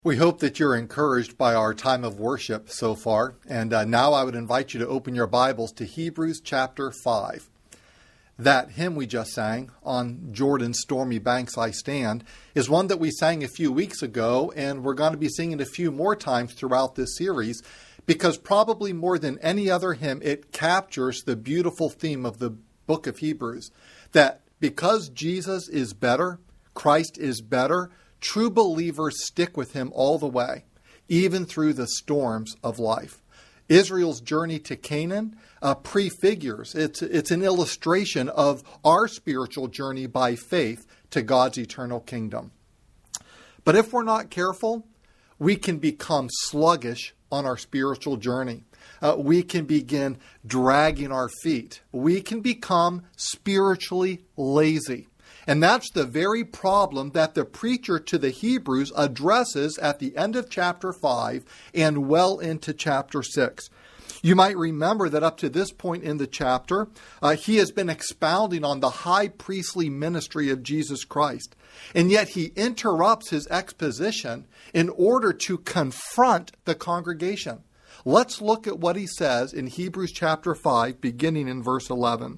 We hope that you're encouraged by our time of worship so far. And now I would invite you to open your Bibles to Hebrews chapter 5. That hymn we just sang, "On Jordan's Stormy Banks I Stand," is one that we sang a few weeks ago, and we're going to be singing a few more times throughout this series, because probably more than any other hymn, it captures the beautiful theme of the book of Hebrews, that because Jesus is better, Christ is better, true believers stick with him all the way, even through the storms of life. Israel's journey to Canaan prefigures, it's an illustration of our spiritual journey by faith to God's eternal kingdom. But if we're not careful, we can become sluggish on our spiritual journey. We can begin dragging our feet. We can become spiritually lazy. And that's the very problem that the preacher to the Hebrews addresses at the end of chapter 5 and well into chapter 6. You might remember that up to this point in the chapter, he has been expounding on the high priestly ministry of Jesus Christ. And yet he interrupts his exposition in order to confront the congregation. Let's look at what he says in Hebrews chapter 5, beginning in verse 11.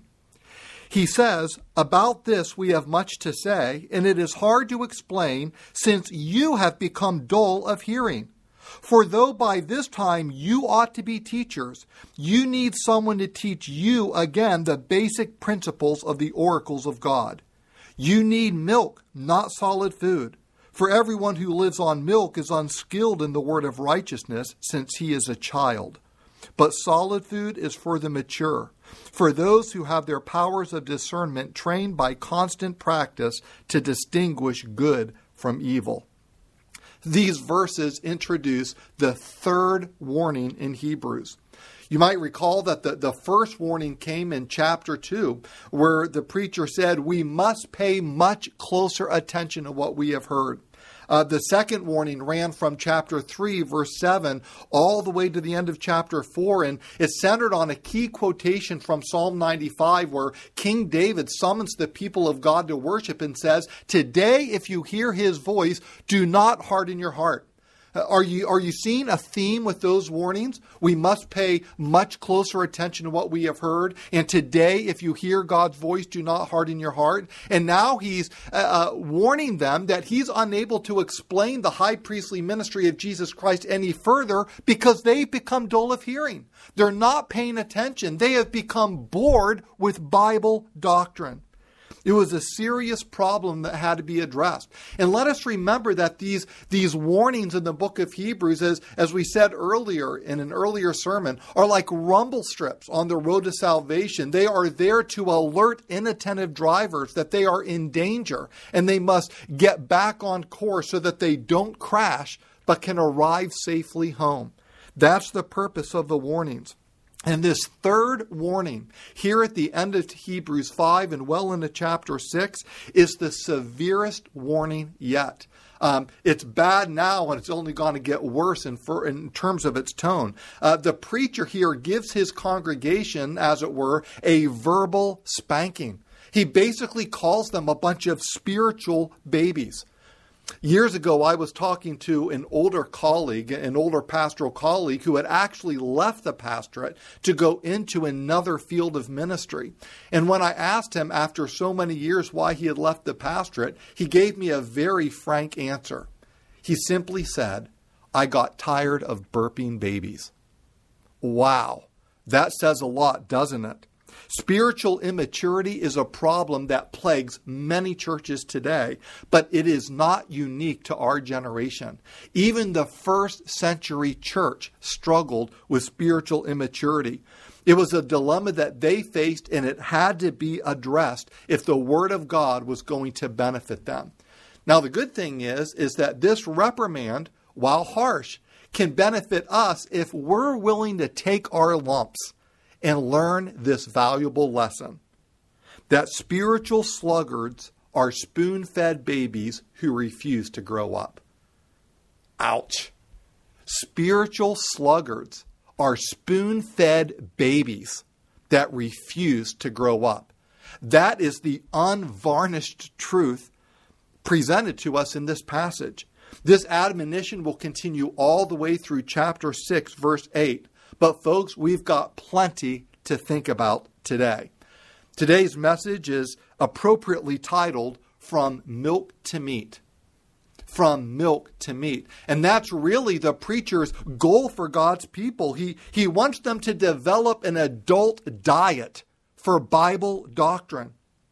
He says, "About this we have much to say, and it is hard to explain, since you have become dull of hearing. For though by this time you ought to be teachers, you need someone to teach you again the basic principles of the oracles of God. You need milk, not solid food. For everyone who lives on milk is unskilled in the word of righteousness, since he is a child. But solid food is for the mature, for those who have their powers of discernment trained by constant practice to distinguish good from evil." These verses introduce the third warning in Hebrews. You might recall that the first warning came in chapter 2, where the preacher said we must pay much closer attention to what we have heard. The second warning ran from chapter 3, verse 7, all the way to the end of chapter 4, and it's centered on a key quotation from Psalm 95, where King David summons the people of God to worship and says, "Today, if you hear his voice, do not harden your heart." Are you seeing a theme with those warnings? We must pay much closer attention to what we have heard. And today, if you hear God's voice, do not harden your heart. And now he's warning them that he's unable to explain the high priestly ministry of Jesus Christ any further because they've become dull of hearing. They're not paying attention. They have become bored with Bible doctrine. It was a serious problem that had to be addressed. And let us remember that these warnings in the book of Hebrews, as we said earlier in an earlier sermon, are like rumble strips on the road to salvation. They are there to alert inattentive drivers that they are in danger and they must get back on course so that they don't crash but can arrive safely home. That's the purpose of the warnings. And this third warning here at the end of Hebrews 5 and well into chapter 6 is the severest warning yet. It's bad now and it's only going to get worse in terms of its tone. The preacher here gives his congregation, as it were, a verbal spanking. He basically calls them a bunch of spiritual babies. Years ago, I was talking to an older pastoral colleague who had actually left the pastorate to go into another field of ministry. And when I asked him after so many years why he had left the pastorate, he gave me a very frank answer. He simply said, "I got tired of burping babies." Wow, that says a lot, doesn't it? Spiritual immaturity is a problem that plagues many churches today, but it is not unique to our generation. Even the first century church struggled with spiritual immaturity. It was a dilemma that they faced, and it had to be addressed if the Word of God was going to benefit them. Now, the good thing is that this reprimand, while harsh, can benefit us if we're willing to take our lumps and learn this valuable lesson, that spiritual sluggards are spoon-fed babies who refuse to grow up. Ouch. Spiritual sluggards are spoon-fed babies that refuse to grow up. That is the unvarnished truth presented to us in this passage. This admonition will continue all the way through chapter 6, verse 8. But folks, we've got plenty to think about today. Today's message is appropriately titled, From Milk to Meat. From milk to meat. And that's really the preacher's goal for God's people. He wants them to develop an adult diet for Bible doctrine.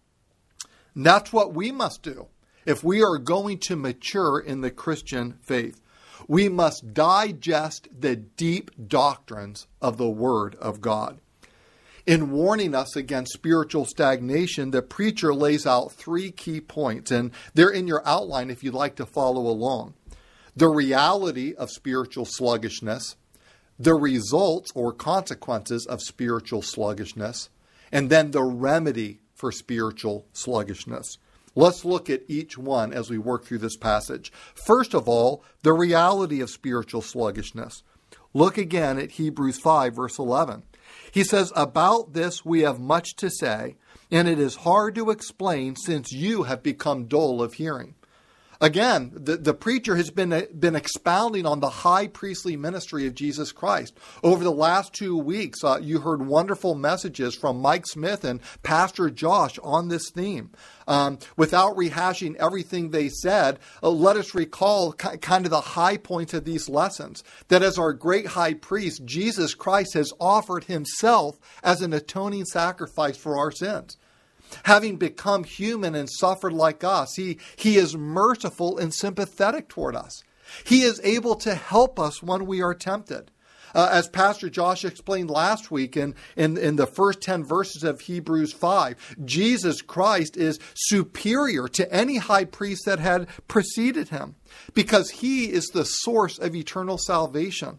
And that's what we must do if we are going to mature in the Christian faith. We must digest the deep doctrines of the Word of God. In warning us against spiritual stagnation, the preacher lays out 3 key points, and they're in your outline if you'd like to follow along. The reality of spiritual sluggishness, the results or consequences of spiritual sluggishness, and then the remedy for spiritual sluggishness. Let's look at each one as we work through this passage. First of all, the reality of spiritual sluggishness. Look again at Hebrews 5, verse 11. He says, "About this we have much to say, and it is hard to explain since you have become dull of hearing." Again, the preacher has been expounding on the high priestly ministry of Jesus Christ. Over the last 2 weeks, you heard wonderful messages from Mike Smith and Pastor Josh on this theme. Without rehashing everything they said, let us recall kind of the high points of these lessons. That as our great high priest, Jesus Christ has offered himself as an atoning sacrifice for our sins. Having become human and suffered like us, he is merciful and sympathetic toward us. He is able to help us when we are tempted. As Pastor Josh explained last week in the first 10 verses of Hebrews 5, Jesus Christ is superior to any high priest that had preceded him because he is the source of eternal salvation.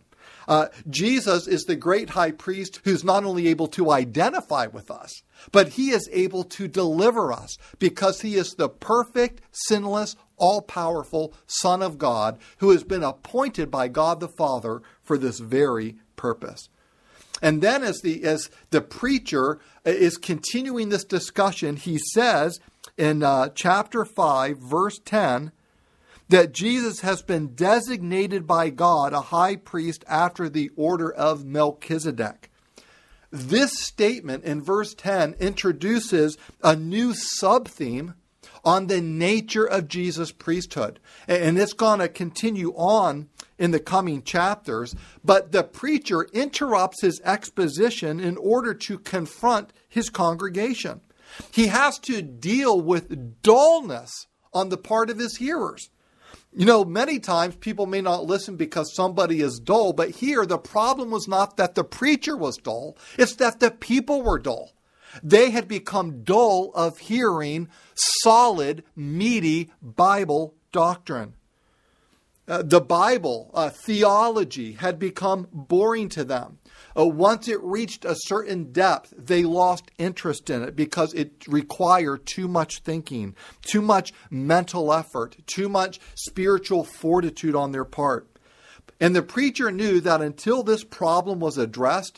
Jesus is the great high priest who's not only able to identify with us, but he is able to deliver us because he is the perfect, sinless, all-powerful Son of God who has been appointed by God the Father for this very purpose. And then as the preacher is continuing this discussion, he says in chapter 5, verse 10, that Jesus has been designated by God a high priest after the order of Melchizedek. This statement in verse 10 introduces a new sub-theme on the nature of Jesus' priesthood. And it's going to continue on in the coming chapters, but the preacher interrupts his exposition in order to confront his congregation. He has to deal with dullness on the part of his hearers. You know, many times people may not listen because somebody is dull, but here the problem was not that the preacher was dull, it's that the people were dull. They had become dull of hearing solid, meaty Bible doctrine. The Bible, theology, had become boring to them. Once it reached a certain depth, they lost interest in it because it required too much thinking, too much mental effort, too much spiritual fortitude on their part. And the preacher knew that until this problem was addressed,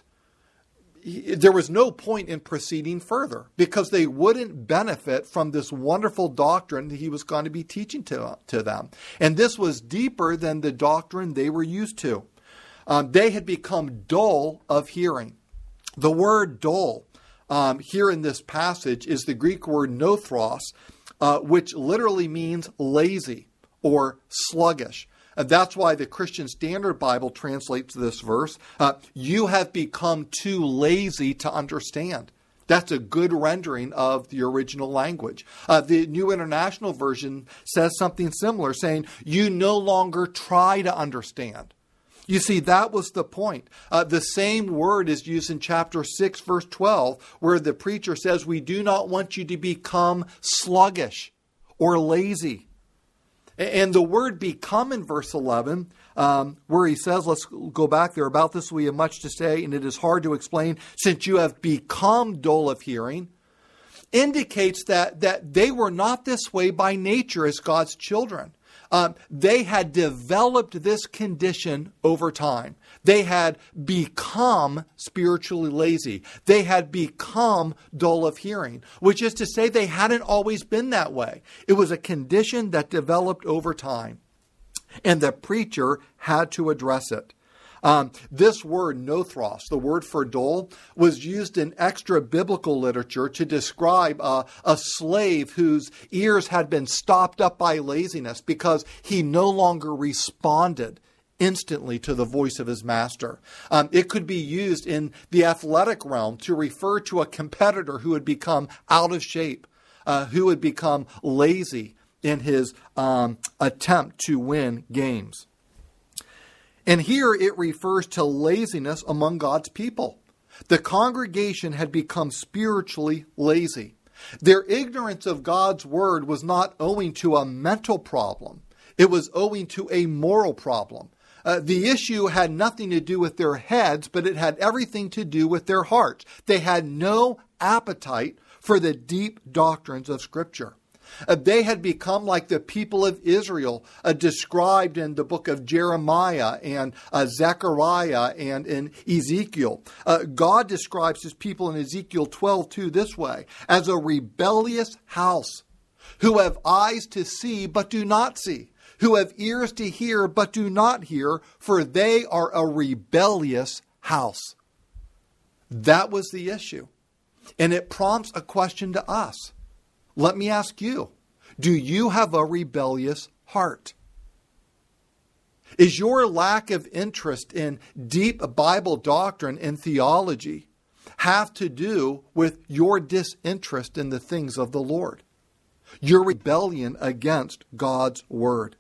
there was no point in proceeding further because they wouldn't benefit from this wonderful doctrine that he was going to be teaching to them. And this was deeper than the doctrine they were used to. They had become dull of hearing. The word dull here in this passage is the Greek word nothros, which literally means lazy or sluggish. That's why the Christian Standard Bible translates this verse, you have become too lazy to understand. That's a good rendering of the original language. The New International Version says something similar, saying, you no longer try to understand. You see, that was the point. The same word is used in chapter 6, verse 12, where the preacher says, we do not want you to become sluggish or lazy. And the word become in verse 11, where he says, let's go back there, about this we have much to say, and it is hard to explain, since you have become dull of hearing, indicates that they were not this way by nature as God's children. They had developed this condition over time. They had become spiritually lazy. They had become dull of hearing, which is to say they hadn't always been that way. It was a condition that developed over time. and the preacher had to address it. This word, nothros, the word for dull, was used in extra biblical literature to describe a slave whose ears had been stopped up by laziness because he no longer responded instantly to the voice of his master. It could be used in the athletic realm to refer to a competitor who had become out of shape, who had become lazy in his attempt to win games. And here it refers to laziness among God's people. The congregation had become spiritually lazy. Their ignorance of God's word was not owing to a mental problem. It was owing to a moral problem. The issue had nothing to do with their heads, but it had everything to do with their hearts. They had no appetite for the deep doctrines of Scripture. They had become like the people of Israel, described in the book of Jeremiah and Zechariah and in Ezekiel. God describes his people in Ezekiel 12:2 this way: as a rebellious house, who have eyes to see but do not see, who have ears to hear but do not hear, for they are a rebellious house. That was the issue. And it prompts a question to us. Let me ask you, do you have a rebellious heart? Is your lack of interest in deep Bible doctrine and theology have to do with your disinterest in the things of the Lord? Your rebellion against God's word?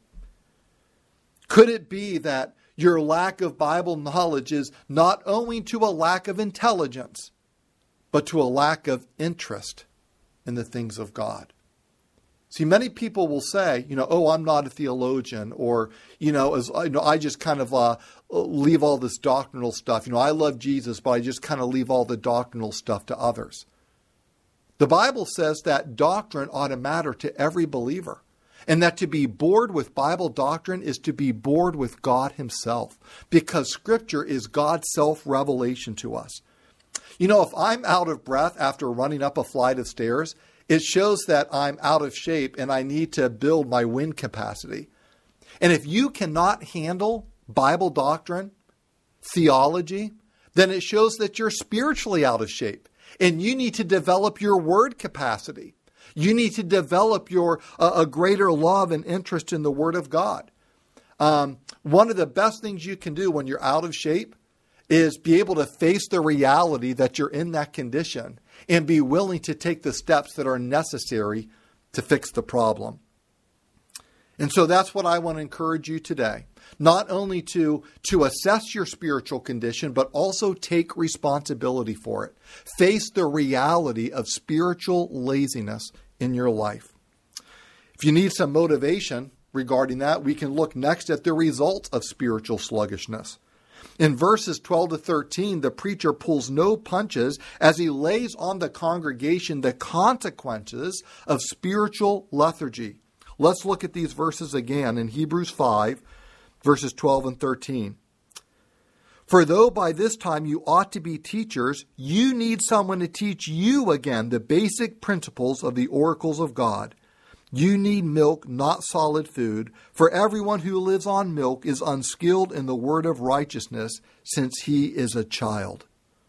Could it be that your lack of Bible knowledge is not owing to a lack of intelligence, but to a lack of interest in the things of God? See, many people will say, oh, I'm not a theologian, or, I just kind of leave all this doctrinal stuff. I love Jesus, but I just kind of leave all the doctrinal stuff to others. The Bible says that doctrine ought to matter to every believer, and that to be bored with Bible doctrine is to be bored with God himself, because Scripture is God's self-revelation to us. If I'm out of breath after running up a flight of stairs, it shows that I'm out of shape and I need to build my wind capacity. And if you cannot handle Bible doctrine, theology, then it shows that you're spiritually out of shape and you need to develop your word capacity. You need to develop a greater love and interest in the Word of God. One of the best things you can do when you're out of shape is be able to face the reality that you're in that condition and be willing to take the steps that are necessary to fix the problem. And so that's what I want to encourage you today. Not only to assess your spiritual condition, but also take responsibility for it. Face the reality of spiritual laziness in your life. If you need some motivation regarding that, we can look next at the results of spiritual sluggishness. In verses 12 to 13, the preacher pulls no punches as he lays on the congregation the consequences of spiritual lethargy. Let's look at these verses again in Hebrews 5, verses 12 and 13. For though by this time you ought to be teachers, you need someone to teach you again the basic principles of the oracles of God. You need milk, not solid food, for everyone who lives on milk is unskilled in the word of righteousness, since he is a child.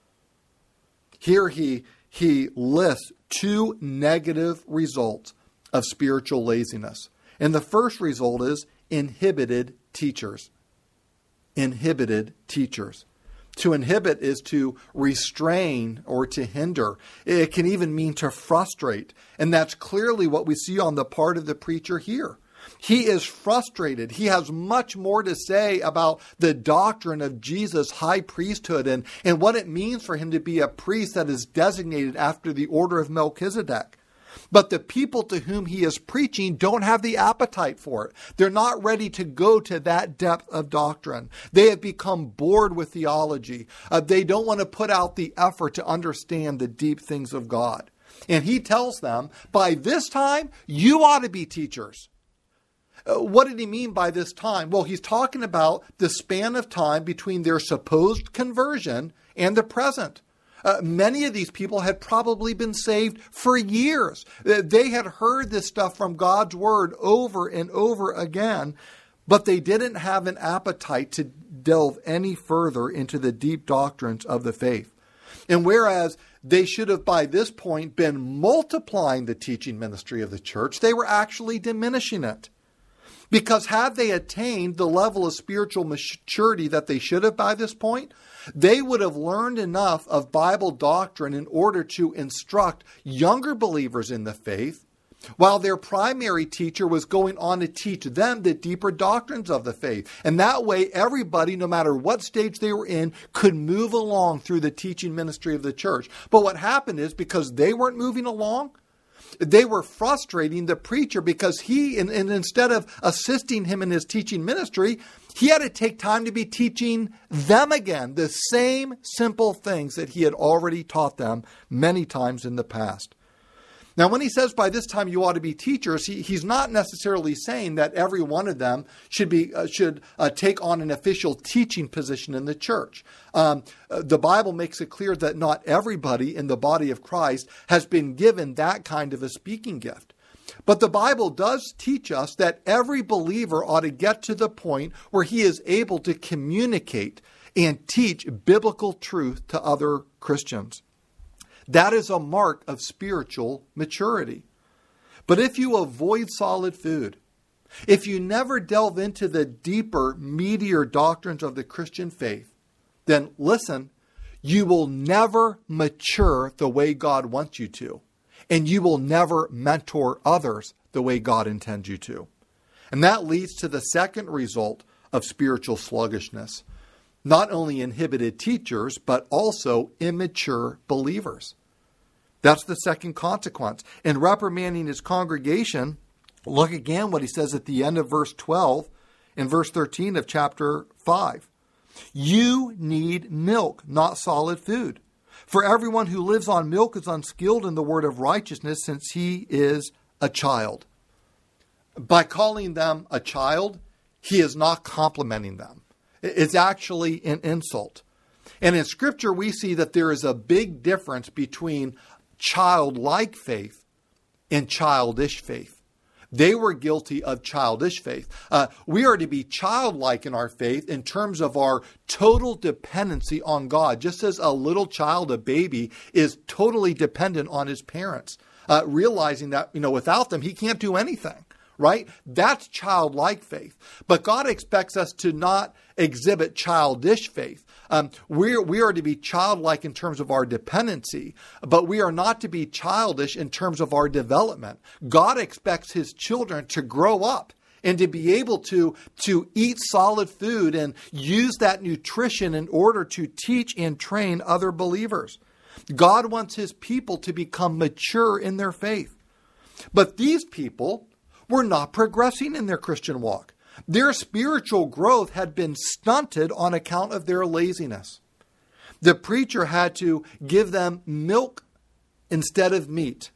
Here he lists two negative results of spiritual laziness. And the first result is inhibited teachers. Inhibited teachers. To inhibit is to restrain or to hinder. It can even mean to frustrate. And that's clearly what we see on the part of the preacher here. He is frustrated. He has much more to say about the doctrine of Jesus' high priesthood and what it means for him to be a priest that is designated after the order of Melchizedek. But the people to whom he is preaching don't have the appetite for it. They're not ready to go to that depth of doctrine. They have become bored with theology. They don't want to put out the effort to understand the deep things of God. And he tells them, by this time, you ought to be teachers. What did he mean by this time? Well, he's talking about the span of time between their supposed conversion and the present. Many of these people had probably been saved for years. They had heard this stuff from God's word over and over again, but they didn't have an appetite to delve any further into the deep doctrines of the faith. And whereas they should have by this point been multiplying the teaching ministry of the church, they were actually diminishing it. Because had they attained the level of spiritual maturity that they should have by this point, they would have learned enough of Bible doctrine in order to instruct younger believers in the faith, while their primary teacher was going on to teach them the deeper doctrines of the faith. And that way, everybody, no matter what stage they were in, could move along through the teaching ministry of the church. But what happened is, because they weren't moving along, they were frustrating the preacher, because he, and instead of assisting him in his teaching ministry, he had to take time to be teaching them again the same simple things that he had already taught them many times in the past. Now, when he says by this time you ought to be teachers, he's not necessarily saying that every one of them should take on an official teaching position in the church. The Bible makes it clear that not everybody in the body of Christ has been given that kind of a speaking gift. But the Bible does teach us that every believer ought to get to the point where he is able to communicate and teach biblical truth to other Christians. That is a mark of spiritual maturity. But if you avoid solid food, if you never delve into the deeper, meatier doctrines of the Christian faith, then listen, you will never mature the way God wants you to, and you will never mentor others the way God intends you to. And that leads to the second result of spiritual sluggishness. Not only inhibited teachers, but also immature believers. That's the second consequence. In reprimanding his congregation, look again what he says at the end of verse 12 and verse 13 of chapter 5. You need milk, not solid food. For everyone who lives on milk is unskilled in the word of righteousness, since he is a child. By calling them a child, he is not complimenting them. It's actually an insult. And in Scripture, we see that there is a big difference between childlike faith and childish faith. They were guilty of childish faith. We are to be childlike in our faith in terms of our total dependency on God, just as a little child, a baby, is totally dependent on his parents, realizing that, without them, he can't do anything. Right? That's childlike faith. But God expects us to not exhibit childish faith. We are to be childlike in terms of our dependency, but we are not to be childish in terms of our development. God expects his children to grow up and to be able to eat solid food and use that nutrition in order to teach and train other believers. God wants his people to become mature in their faith. But these people were not progressing in their Christian walk. Their spiritual growth had been stunted on account of their laziness. The preacher had to give them milk instead of meat,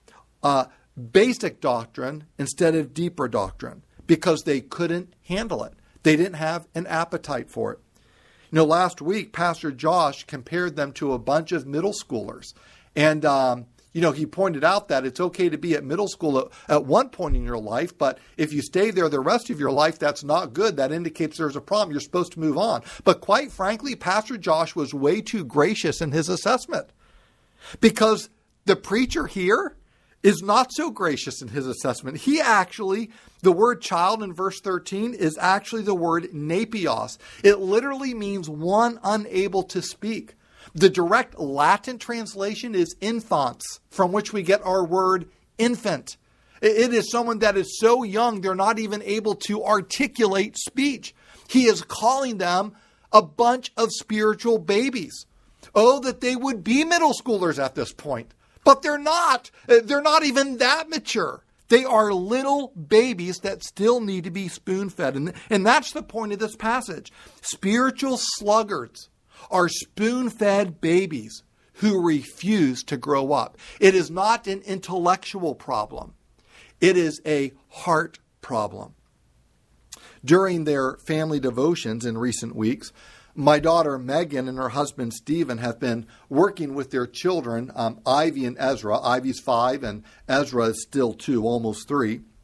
basic doctrine instead of deeper doctrine, because they couldn't handle it. They didn't have an appetite for it. Last week, Pastor Josh compared them to a bunch of middle schoolers. And he pointed out that it's okay to be at middle school at one point in your life, but if you stay there the rest of your life, that's not good. That indicates there's a problem. You're supposed to move on. But quite frankly, Pastor Josh was way too gracious in his assessment, because the preacher here is not so gracious in his assessment. He actually, the word child in verse 13 is actually the word nepios. It literally means one unable to speak. The direct Latin translation is infants, from which we get our word infant. It is someone that is so young they're not even able to articulate speech. He is calling them a bunch of spiritual babies. Oh, that they would be middle schoolers at this point. But they're not. They're not even that mature. They are little babies that still need to be spoon-fed. And that's the point of this passage. Spiritual sluggards are spoon-fed babies who refuse to grow up. It is not an intellectual problem. It is a heart problem. During their family devotions in recent weeks, my daughter Megan and her husband Stephen have been working with their children, Ivy and Ezra. Ivy's 5 and Ezra is still 2, almost 3.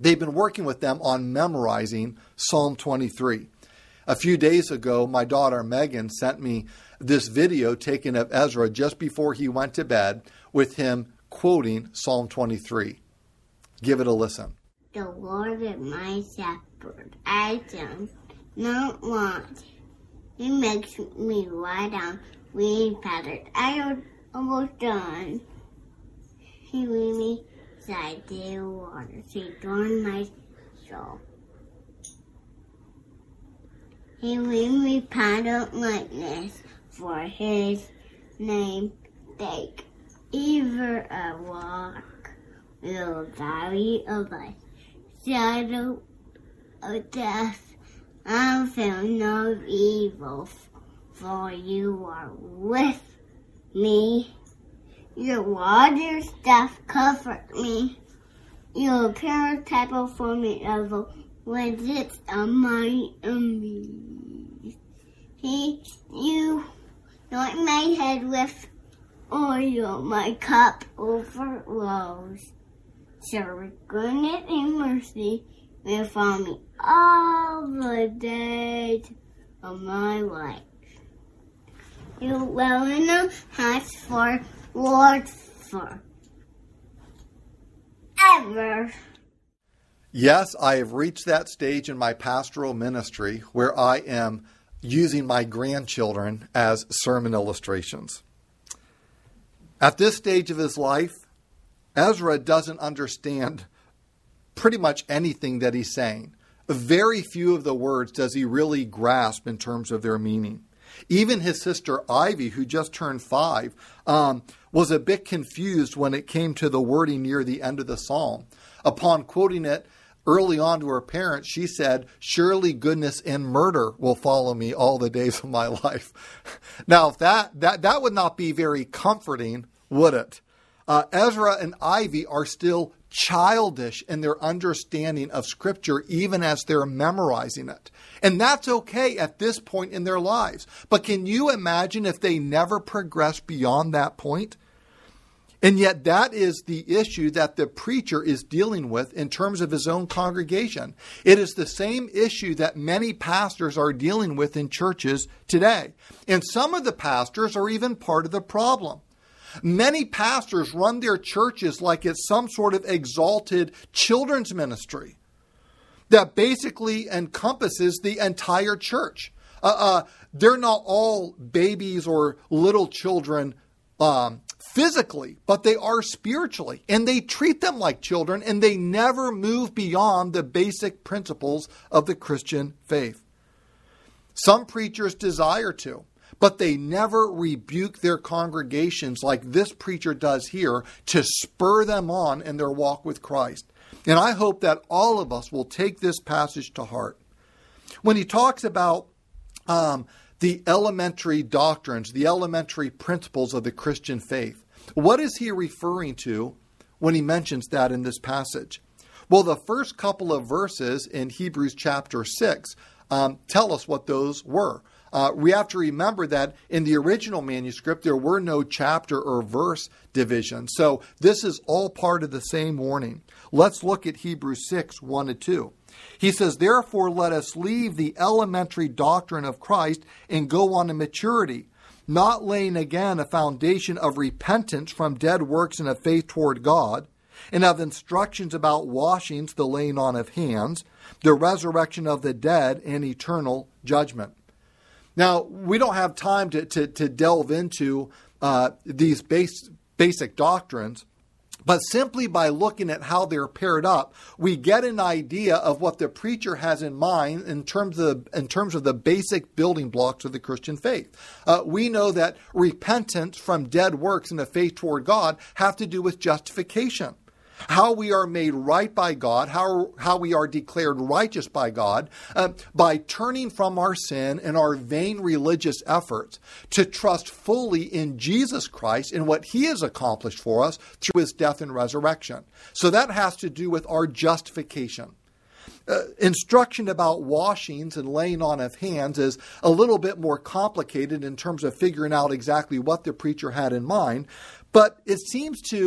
they've been working with them on memorizing Psalm 23. A few days ago, my daughter Megan sent me this video taken of Ezra just before he went to bed with him quoting Psalm 23. Give it a listen. The Lord is my shepherd. I do not want. He makes me lie down green pastures. I am almost done. He leads me beside the waters. He adorns my soul. He leads me path of lightness for his name's sake. Even I walk in the valley of the shadow of death, I feel no evil, for you are with me. Your water staff comfort me. Your appearance table for me level when it's on my enemies. You anoint my head with oil, my cup overflows. Surely goodness and mercy will follow me all the days of my life. You will in the house for Lord forever. Yes, I have reached that stage in my pastoral ministry where I am using my grandchildren as sermon illustrations. At this stage of his life, Ezra doesn't understand pretty much anything that he's saying. Very few of the words does he really grasp in terms of their meaning. Even his sister Ivy, who just turned 5, was a bit confused when it came to the wording near the end of the psalm. Upon quoting it early on to her parents, she said, "Surely goodness and murder will follow me all the days of my life." Now, if that would not be very comforting, would it? Ezra and Ivy are still childish in their understanding of Scripture, even as they're memorizing it. And that's okay at this point in their lives. But can you imagine if they never progress beyond that point? And yet that is the issue that the preacher is dealing with in terms of his own congregation. It is the same issue that many pastors are dealing with in churches today. And some of the pastors are even part of the problem. Many pastors run their churches like it's some sort of exalted children's ministry that basically encompasses the entire church. They're not all babies or little children physically, but they are spiritually, and they treat them like children, and they never move beyond the basic principles of the Christian faith. Some preachers desire to, but they never rebuke their congregations like this preacher does here to spur them on in their walk with Christ. And I hope that all of us will take this passage to heart. When he talks about the elementary doctrines, the elementary principles of the Christian faith, what is he referring to when he mentions that in this passage? Well, the first couple of verses in Hebrews chapter 6 tell us what those were. We have to remember that in the original manuscript, there were no chapter or verse divisions. So this is all part of the same warning. Let's look at Hebrews 6, 1-2. He says, "Therefore let us leave the elementary doctrine of Christ and go on to maturity, not laying again a foundation of repentance from dead works and of faith toward God, and of instructions about washings, the laying on of hands, the resurrection of the dead, and eternal judgment." Now, we don't have time to delve into these basic doctrines, but simply by looking at how they're paired up, we get an idea of what the preacher has in mind in terms of the basic building blocks of the Christian faith. We know that repentance from dead works and a faith toward God have to do with justification. How we are made right by God, how we are declared righteous by God, by turning from our sin and our vain religious efforts to trust fully in Jesus Christ and what He has accomplished for us through His death and resurrection. So that has to do with our justification. Instruction about washings and laying on of hands is a little bit more complicated in terms of figuring out exactly what the preacher had in mind, but it seems to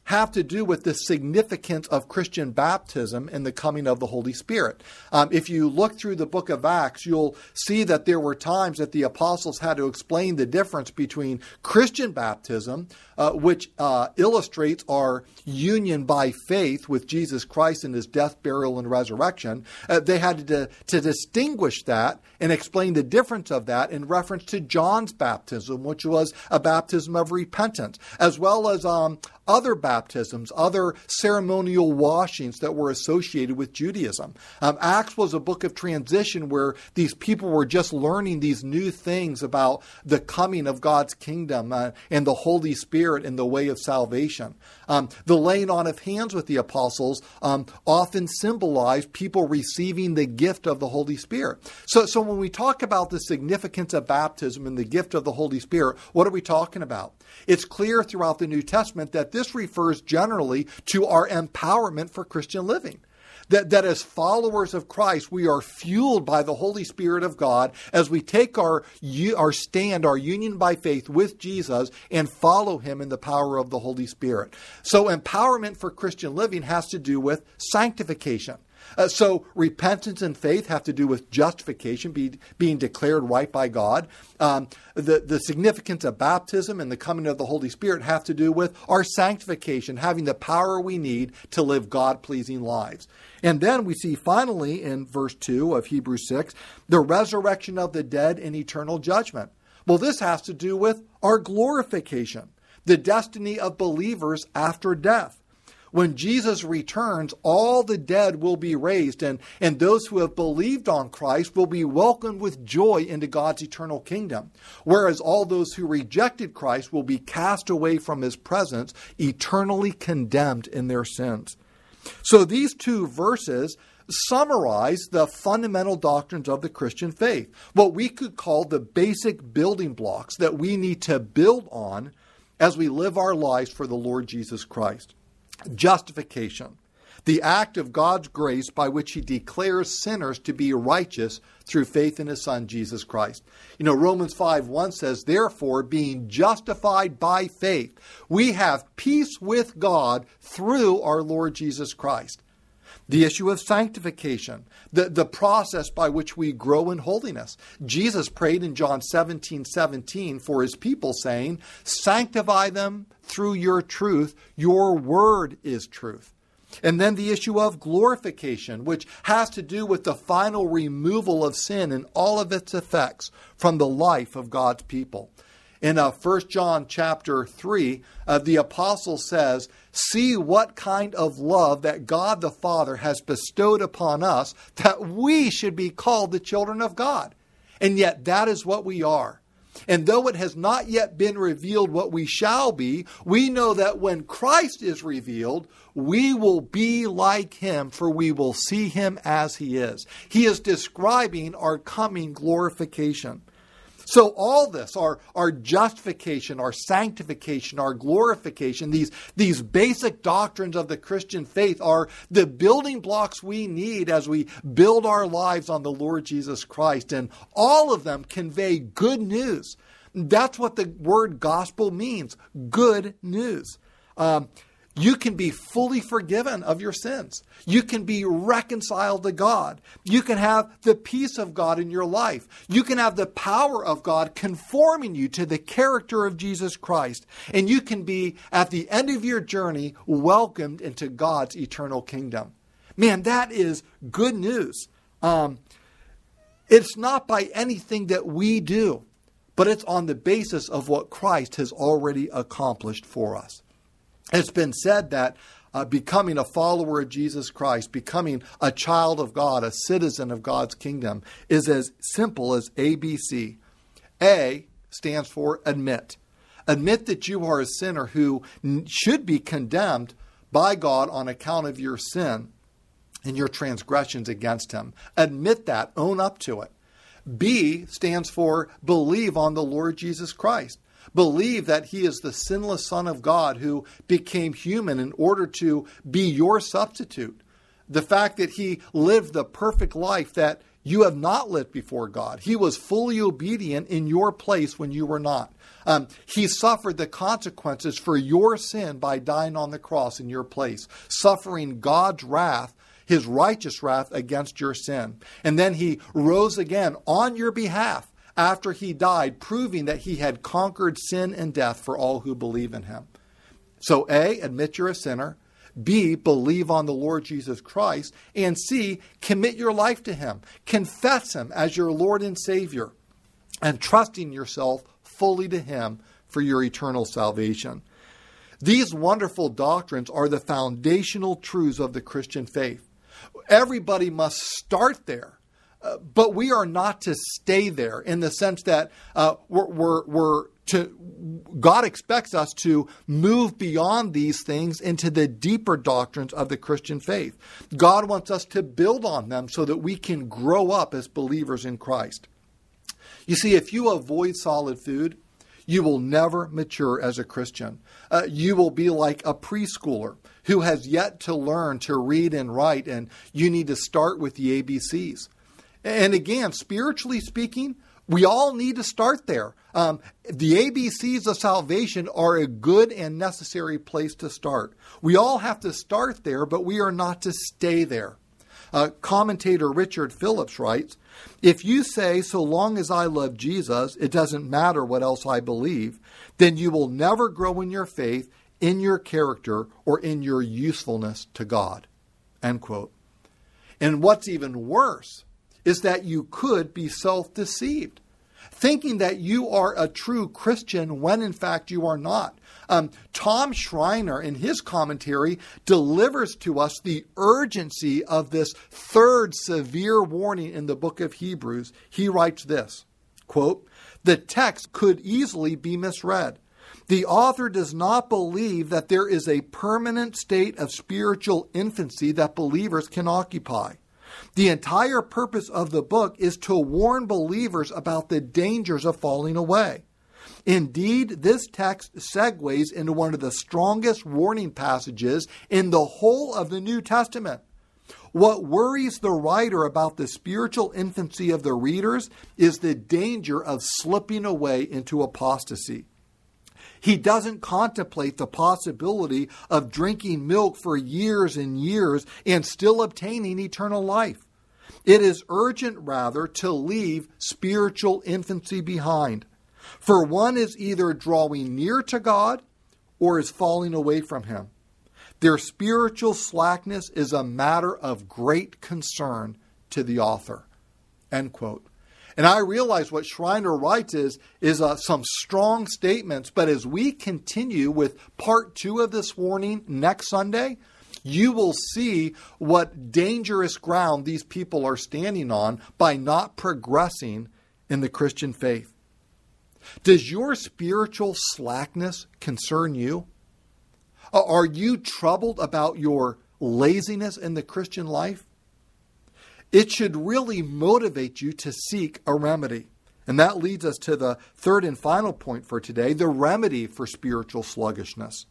have to do with the significance of Christian baptism and the coming of the Holy Spirit. If you look through the book of Acts, you'll see that there were times that the apostles had to explain the difference between Christian baptism, which illustrates our union by faith with Jesus Christ in his death, burial, and resurrection. They had to distinguish that and explain the difference of that in reference to John's baptism, which was a baptism of repentance, as well as other baptisms, other ceremonial washings that were associated with Judaism. Acts was a book of transition where these people were just learning these new things about the coming of God's kingdom and the Holy Spirit and the way of salvation. The laying on of hands with the apostles often symbolized people receiving the gift of the Holy Spirit. So when we talk about the significance of baptism and the gift of the Holy Spirit, what are we talking about? It's clear throughout the New Testament that this refers generally to our empowerment for Christian living. That as followers of Christ, we are fueled by the Holy Spirit of God as we take our stand, our union by faith with Jesus and follow him in the power of the Holy Spirit. So empowerment for Christian living has to do with sanctification. So repentance and faith have to do with justification, being declared right by God. The significance of baptism and the coming of the Holy Spirit have to do with our sanctification, having the power we need to live God-pleasing lives. And then we see finally in verse 2 of Hebrews 6, the resurrection of the dead and eternal judgment. Well, this has to do with our glorification, the destiny of believers after death. When Jesus returns, all the dead will be raised, and those who have believed on Christ will be welcomed with joy into God's eternal kingdom, whereas all those who rejected Christ will be cast away from his presence, eternally condemned in their sins. So these two verses summarize the fundamental doctrines of the Christian faith, what we could call the basic building blocks that we need to build on as we live our lives for the Lord Jesus Christ. Justification, the act of God's grace by which he declares sinners to be righteous through faith in his Son, Jesus Christ. Romans 5:1 says, therefore, being justified by faith, we have peace with God through our Lord Jesus Christ. The issue of sanctification, the process by which we grow in holiness. Jesus prayed in John 17:17 for his people, saying, sanctify them through your truth. Your word is truth. And then the issue of glorification, which has to do with the final removal of sin and all of its effects from the life of God's people. In 1 John chapter 3, the apostle says, see what kind of love that God the Father has bestowed upon us, that we should be called the children of God. And yet that is what we are. And though it has not yet been revealed what we shall be, we know that when Christ is revealed, we will be like him, for we will see him as he is. He is describing our coming glorification. So all this, our justification, our sanctification, our glorification, these basic doctrines of the Christian faith are the building blocks we need as we build our lives on the Lord Jesus Christ. And all of them convey good news. That's what the word gospel means, good news. You can be fully forgiven of your sins. You can be reconciled to God. You can have the peace of God in your life. You can have the power of God conforming you to the character of Jesus Christ. And you can be, at the end of your journey, welcomed into God's eternal kingdom. Man, that is good news. It's not by anything that we do, but it's on the basis of what Christ has already accomplished for us. It's been said that becoming a follower of Jesus Christ, becoming a child of God, a citizen of God's kingdom, is as simple as ABC. A stands for admit. Admit that you are a sinner who should be condemned by God on account of your sin and your transgressions against him. Admit that. Own up to it. B stands for believe on the Lord Jesus Christ. Believe that he is the sinless Son of God who became human in order to be your substitute. The fact that he lived the perfect life that You have not lived before God. He was fully obedient in your place when you were not. He suffered the consequences for your sin by dying on the cross in your place, suffering God's wrath, his righteous wrath against your sin. And then he rose again on your behalf after he died, proving that he had conquered sin and death for all who believe in him. So A, admit you're a sinner. B, believe on the Lord Jesus Christ. And C, commit your life to him. Confess him as your Lord and Savior, and trusting yourself fully to him for your eternal salvation. These wonderful doctrines are the foundational truths of the Christian faith. Everybody must start there, but we are not to stay there in the sense that God expects us to move beyond these things into the deeper doctrines of the Christian faith. God wants us to build on them so that we can grow up as believers in Christ. You see, if you avoid solid food, you will never mature as a Christian. You will be like a preschooler who has yet to learn to read and write, and you need to start with the ABCs. And again, spiritually speaking, we all need to start there. The ABCs of salvation are a good and necessary place to start. We all have to start there, but we are not to stay there. Commentator Richard Phillips writes, "If you say, so long as I love Jesus, it doesn't matter what else I believe, then you will never grow in your faith, in your character, or in your usefulness to God." End quote. And what's even worse is that you could be self-deceived, thinking that you are a true Christian when in fact you are not. Tom Schreiner, in his commentary, delivers to us the urgency of this third severe warning in the book of Hebrews. He writes this, quote, "The text could easily be misread. The author does not believe that there is a permanent state of spiritual infancy that believers can occupy. The entire purpose of the book is to warn believers about the dangers of falling away. Indeed, this text segues into one of the strongest warning passages in the whole of the New Testament. What worries the writer about the spiritual infancy of the readers is the danger of slipping away into apostasy. He doesn't contemplate the possibility of drinking milk for years and years and still obtaining eternal life. It is urgent, rather, to leave spiritual infancy behind. For one is either drawing near to God or is falling away from him. Their spiritual slackness is a matter of great concern to the author." End quote. And I realize what Schreiner writes is some strong statements, but as we continue with part 2 of this warning next Sunday, you will see what dangerous ground these people are standing on by not progressing in the Christian faith. Does your spiritual slackness concern you? Are you troubled about your laziness in the Christian life? It should really motivate you to seek a remedy. And that leads us to the third and final point for today, the remedy for spiritual sluggishness.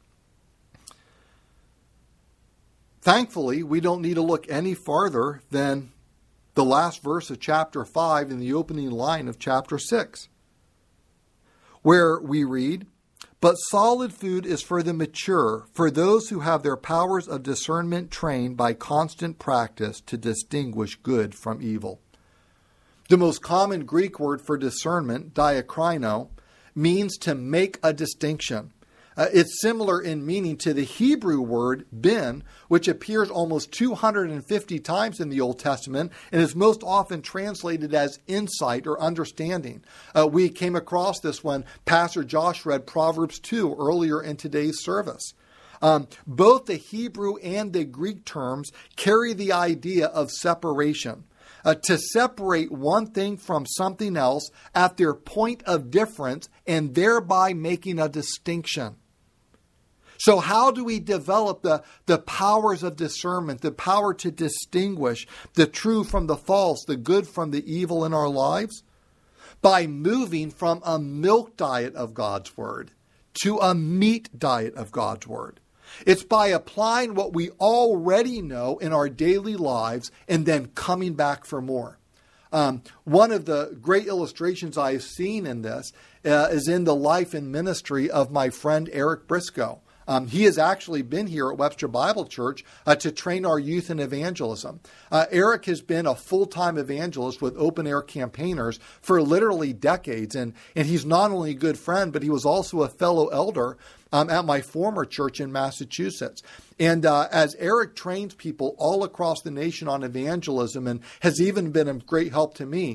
Thankfully, we don't need to look any farther than the last verse of chapter 5 and the opening line of chapter 6, where we read, "But solid food is for the mature, for those who have their powers of discernment trained by constant practice to distinguish good from evil." The most common Greek word for discernment, diakrino, means to make a distinction. It's similar in meaning to the Hebrew word bin, which appears almost 250 times in the Old Testament and is most often translated as insight or understanding. We came across this when Pastor Josh read Proverbs 2 earlier in today's service. Both the Hebrew and the Greek terms carry the idea of separation. To separate one thing from something else at their point of difference and thereby making a distinction. So how do we develop the powers of discernment, the power to distinguish the true from the false, the good from the evil in our lives? By moving from a milk diet of God's Word to a meat diet of God's Word. It's by applying what we already know in our daily lives and then coming back for more. One of the great illustrations I have seen in this is in the life and ministry of my friend Eric Briscoe. He has actually been here at Webster Bible Church to train our youth in evangelism. Eric has been a full-time evangelist with Open Air Campaigners for literally decades, and he's not only a good friend, but he was also a fellow elder at my former church in Massachusetts. And as Eric trains people all across the nation on evangelism and has even been a great help to me,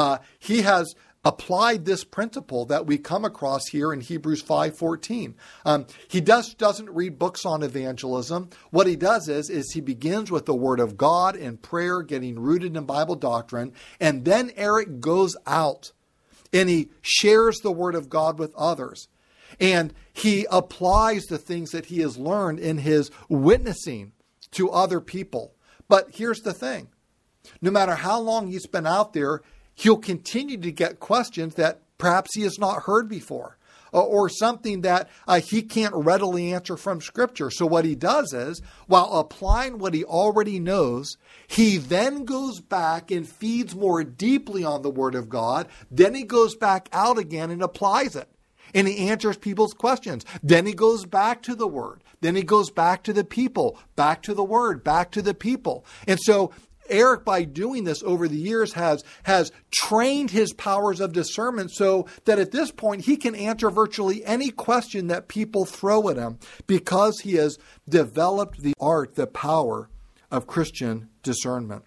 he has applied this principle that we come across here in Hebrews 5:14. He doesn't read books on evangelism. What he does is he begins with the Word of God and prayer, getting rooted in Bible doctrine, and then Eric goes out and he shares the Word of God with others. And he applies the things that he has learned in his witnessing to other people. But here's the thing. No matter how long he's been out there, he'll continue to get questions that perhaps he has not heard before, or something that he can't readily answer from Scripture. So what he does is, while applying what he already knows, he then goes back and feeds more deeply on the Word of God. Then he goes back out again and applies it. And he answers people's questions. Then he goes back to the Word. Then he goes back to the people, back to the Word, back to the people. And so Eric, by doing this over the years, has trained his powers of discernment so that at this point he can answer virtually any question that people throw at him because he has developed the art, the power of Christian discernment.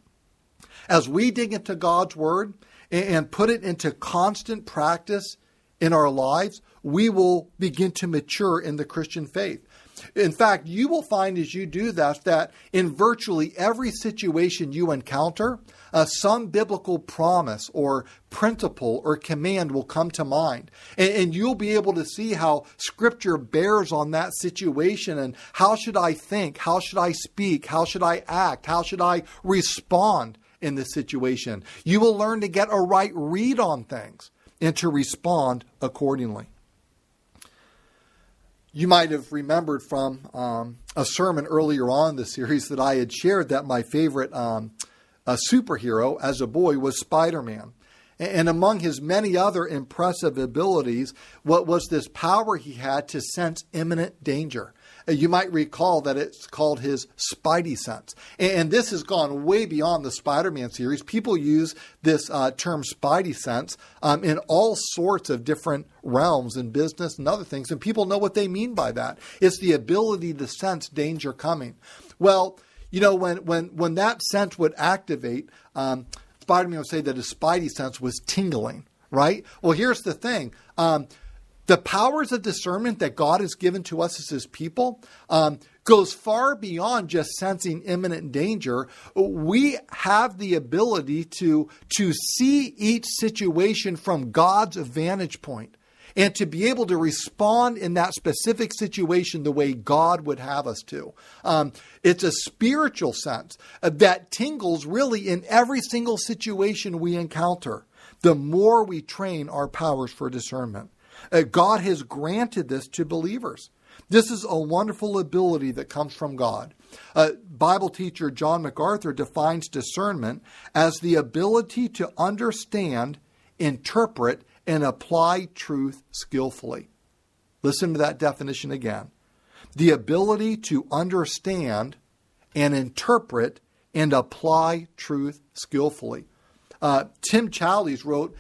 As we dig into God's Word and put it into constant practice in our lives, we will begin to mature in the Christian faith. In fact, you will find as you do that in virtually every situation you encounter, some biblical promise or principle or command will come to mind. And you'll be able to see how Scripture bears on that situation and how should I think, how should I speak, how should I act, how should I respond in this situation. You will learn to get a right read on things and to respond accordingly. You might have remembered from a sermon earlier on in the series that I had shared that my favorite superhero as a boy was Spider-Man. And among his many other impressive abilities, what was this power he had to sense imminent danger. You might recall that it's called his Spidey sense. And this has gone way beyond the Spider-Man series. People use this term Spidey sense in all sorts of different realms in business and other things. And people know what they mean by that. It's the ability to sense danger coming. Well, you know, when that sense would activate, Spider-Man would say that his Spidey sense was tingling, right? Well, here's the thing. The powers of discernment that God has given to us as His people goes far beyond just sensing imminent danger. We have the ability to see each situation from God's vantage point and to be able to respond in that specific situation the way God would have us to. It's a spiritual sense that tingles really in every single situation we encounter, the more we train our powers for discernment. God has granted this to believers. This is a wonderful ability that comes from God. Bible teacher John MacArthur defines discernment as the ability to understand, interpret, and apply truth skillfully. Listen to that definition again. The ability to understand and interpret and apply truth skillfully. Tim Challies wrote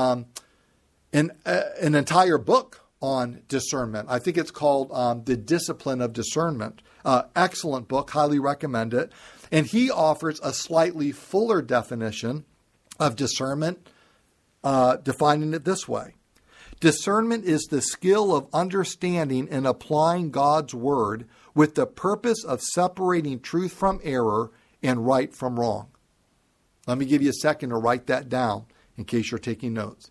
an entire book on discernment. I think it's called The Discipline of Discernment. Excellent book, highly recommend it. And he offers a slightly fuller definition of discernment, defining it this way. Discernment is the skill of understanding and applying God's Word with the purpose of separating truth from error and right from wrong. Let me give you a second to write that down in case you're taking notes.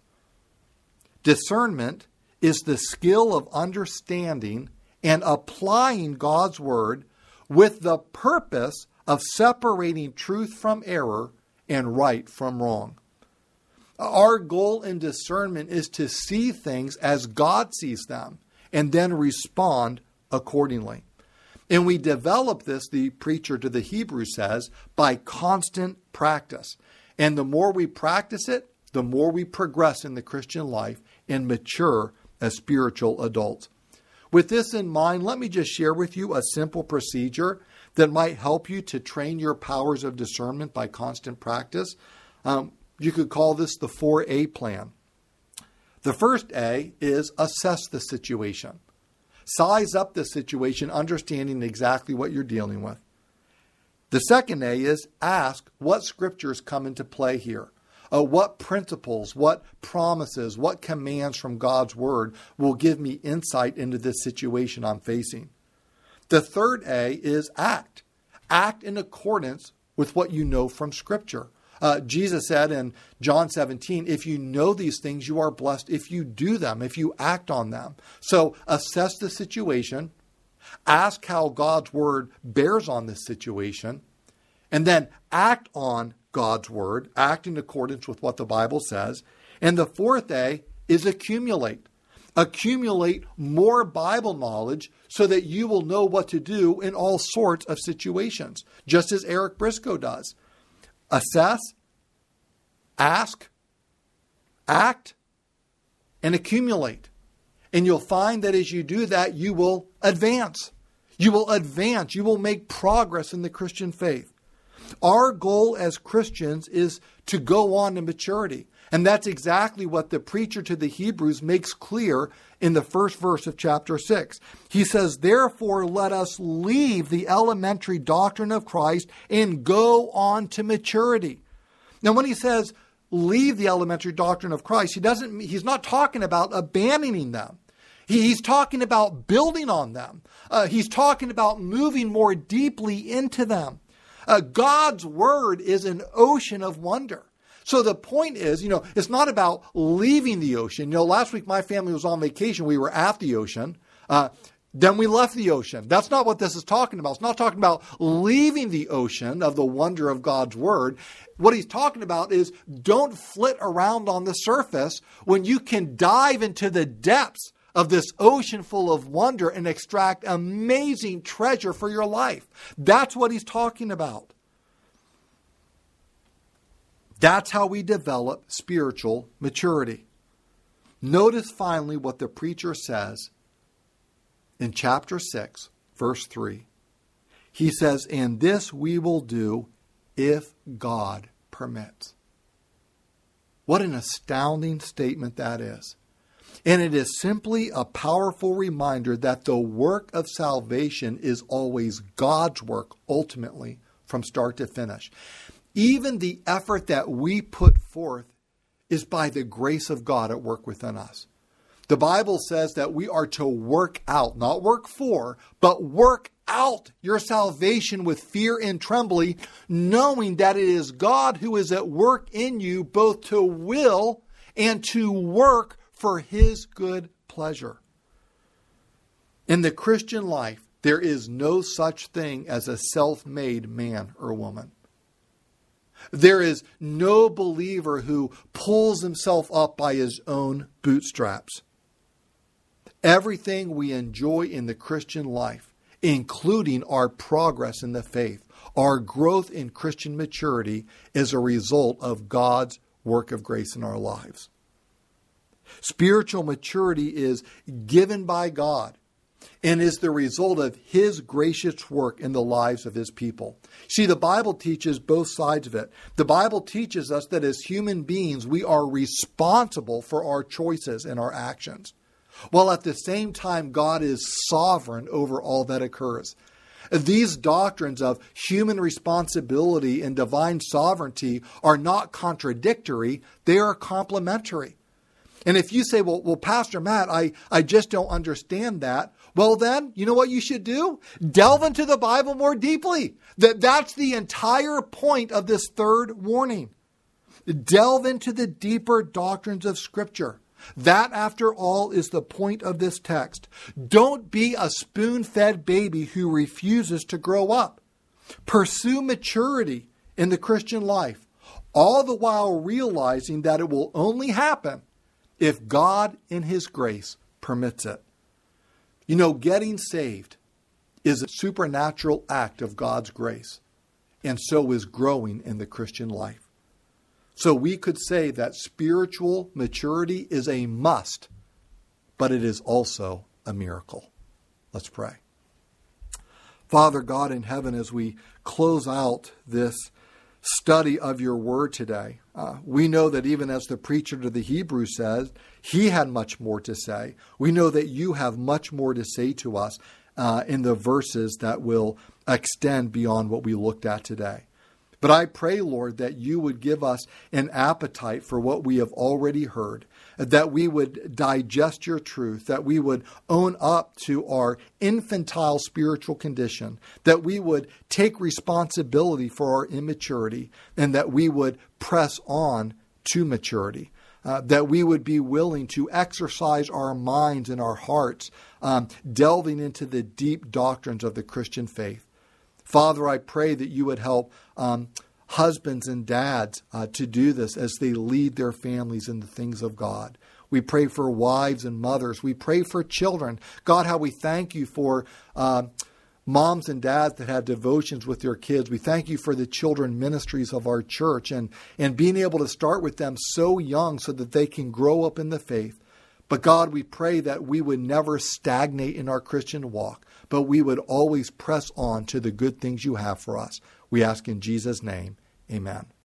Discernment is the skill of understanding and applying God's Word with the purpose of separating truth from error and right from wrong. Our goal in discernment is to see things as God sees them and then respond accordingly. And we develop this, the preacher to the Hebrews says, by constant practice. And the more we practice it, the more we progress in the Christian life and mature as spiritual adults. With this in mind, let me just share with you a simple procedure that might help you to train your powers of discernment by constant practice. You could call this the 4A plan. The first A is assess the situation. Size up the situation, understanding exactly what you're dealing with. The second A is ask what scriptures come into play here. What principles, what promises, what commands from God's word will give me insight into this situation I'm facing. The third A is act. Act in accordance with what you know from Scripture. Jesus said in John 17, if you know these things, you are blessed if you do them, if you act on them. So assess the situation, ask how God's word bears on this situation, and then act on God's word, act in accordance with what the Bible says. And the fourth A is accumulate. Accumulate more Bible knowledge so that you will know what to do in all sorts of situations, just as Eric Briscoe does. Assess, ask, act, and accumulate. And you'll find that as you do that, you will advance. You will advance. You will make progress in the Christian faith. Our goal as Christians is to go on to maturity. And that's exactly what the preacher to the Hebrews makes clear in the first verse of chapter 6. He says, therefore, let us leave the elementary doctrine of Christ and go on to maturity. Now, when he says leave the elementary doctrine of Christ, he's not talking about abandoning them. He's talking about building on them. He's talking about moving more deeply into them. God's word is an ocean of wonder. So the point is, it's not about leaving the ocean. Last week my family was on vacation. We were at the ocean. Then we left the ocean. That's not what this is talking about. It's not talking about leaving the ocean of the wonder of God's word. What he's talking about is don't flit around on the surface when you can dive into the depths of this ocean full of wonder and extract amazing treasure for your life. That's what he's talking about. That's how we develop spiritual maturity. Notice finally what the preacher says in chapter 6, verse 3. He says, and this we will do if God permits. What an astounding statement that is. And it is simply a powerful reminder that the work of salvation is always God's work, ultimately, from start to finish. Even the effort that we put forth is by the grace of God at work within us. The Bible says that we are to work out, not work for, but work out your salvation with fear and trembling, knowing that it is God who is at work in you both to will and to work for his good pleasure. In the Christian life, there is no such thing as a self-made man or woman. There is no believer who pulls himself up by his own bootstraps. Everything we enjoy in the Christian life, including our progress in the faith, our growth in Christian maturity, is a result of God's work of grace in our lives. Spiritual maturity is given by God and is the result of his gracious work in the lives of his people. See, the Bible teaches both sides of it. The Bible teaches us that as human beings, we are responsible for our choices and our actions, while at the same time, God is sovereign over all that occurs. These doctrines of human responsibility and divine sovereignty are not contradictory, they are complementary. And if you say, well, Pastor Matt, I just don't understand that. Well, then, you know what you should do? Delve into the Bible more deeply. That's the entire point of this third warning. Delve into the deeper doctrines of Scripture. That, after all, is the point of this text. Don't be a spoon-fed baby who refuses to grow up. Pursue maturity in the Christian life, all the while realizing that it will only happen if God in his grace permits it. Getting saved is a supernatural act of God's grace, and so is growing in the Christian life. So we could say that spiritual maturity is a must, but it is also a miracle. Let's pray. Father God in heaven, as we close out this study of your word today, we know that even as the preacher to the Hebrews says, he had much more to say. We know that you have much more to say to us in the verses that will extend beyond what we looked at today. But I pray, Lord, that you would give us an appetite for what we have already heard, that we would digest your truth, that we would own up to our infantile spiritual condition, that we would take responsibility for our immaturity, and that we would press on to maturity, that we would be willing to exercise our minds and our hearts, delving into the deep doctrines of the Christian faith. Father, I pray that you would help husbands and dads to do this as they lead their families in the things of God. We pray for wives and mothers. We pray for children. God, how we thank you for moms and dads that have devotions with their kids. We thank you for the children ministries of our church and being able to start with them so young so that they can grow up in the faith. But God, we pray that we would never stagnate in our Christian walk, but we would always press on to the good things you have for us. We ask in Jesus' name, amen.